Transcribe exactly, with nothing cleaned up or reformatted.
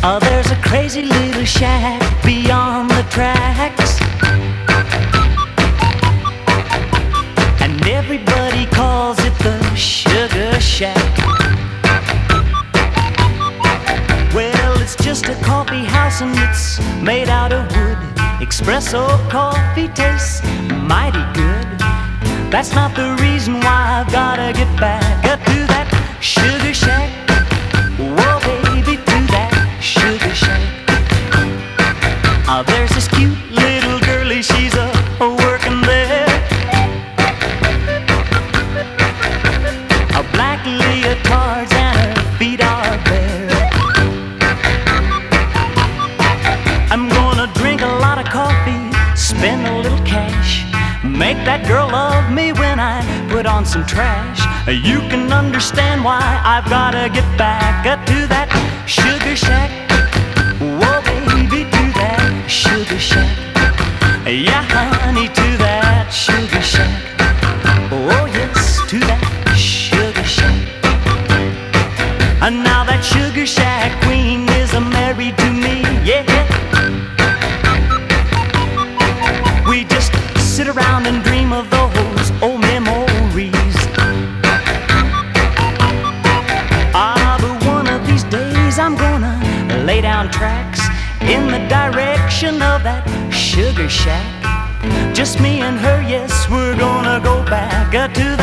Oh, there's a crazy little shack beyond the tracks, and everybody calls it the Sugar Shack. Well, it's just a coffee house and it's made out of wood. Espresso coffee tastes mighty good. That's not the reason why I've gotta get back up to that Sugar Shack. Whoa, baby, to that Sugar Shack. Oh, there's this cute little girlie, she's a, a working there. A black leotards and her feet are bare. I'm gonna drink a lot of coffee, spend a little cash, make that girl love me when I put on some trash. You can understand why I've gotta get back up to that Sugar Shack. Whoa, baby, to that Sugar Shack. Yeah, honey, to that Sugar Shack. Oh, yes, to that Sugar Shack. And now that Sugar Shack queen is married to me, yeah. We just sit around and dream of those old memories. Ah, but one of these days I'm gonna lay down tracks in the direction of that Sugar Shack. Just me and her, yes, we're gonna go back uh, to